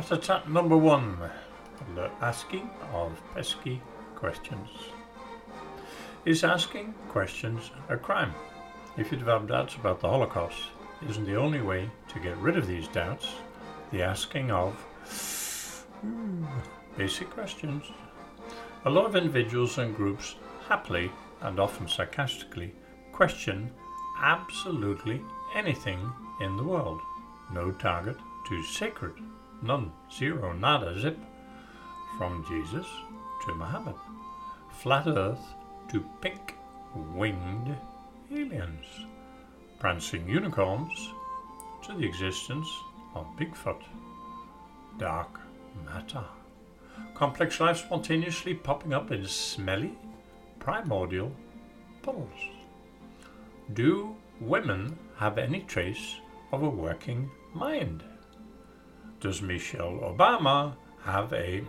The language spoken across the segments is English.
Rat-a-tat number 1. The asking of pesky questions. Is asking questions a crime? If you develop doubts about the Holocaust, isn't the only way to get rid of these doubts the asking of basic questions? A lot of individuals and groups happily and often sarcastically question absolutely anything in the world. No target too sacred. None. Zero. Nada. Zip. From Jesus to Muhammad. Flat Earth to pink winged aliens. Prancing unicorns to the existence of Bigfoot. Dark matter. Complex life spontaneously popping up in smelly, primordial puddles. Do women have any trace of a working mind? Does Michelle Obama have a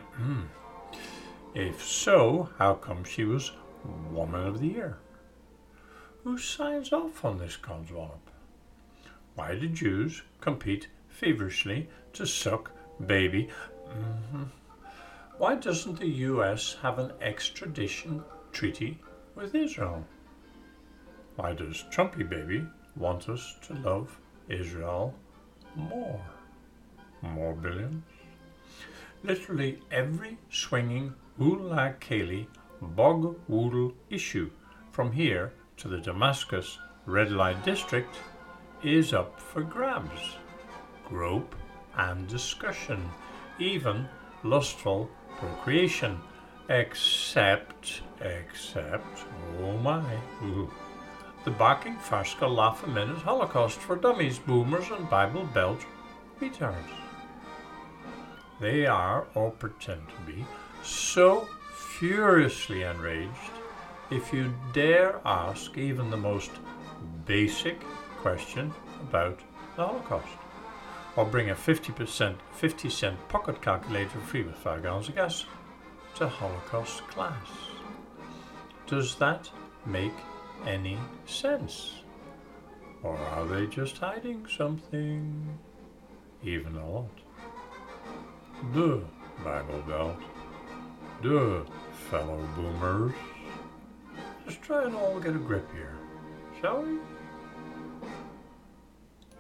If so, how come she was Woman of the Year? Who signs off on this codswallop? Why do Jews compete feverishly to suck baby? Why doesn't the US have an extradition treaty with Israel? Why does Trumpy baby want us to love Israel more? More billions? Literally every swinging Ullah Kaylee bog woodle issue from here to the Damascus red light district is up for grabs. Grope and discussion, even lustful procreation, except, oh my, the barking farcical laugh-a-minute Holocaust for dummies, boomers and Bible Belt retards. They are, or pretend to be, so furiously enraged if you dare ask even the most basic question about the Holocaust, or bring a 50-cent pocket calculator free with 5 gallons of gas to Holocaust class. Does that make any sense? Or are they just hiding something? Even a lot. Duh, Bible Belt. Duh, fellow boomers. Let's try and all get a grip here, shall we?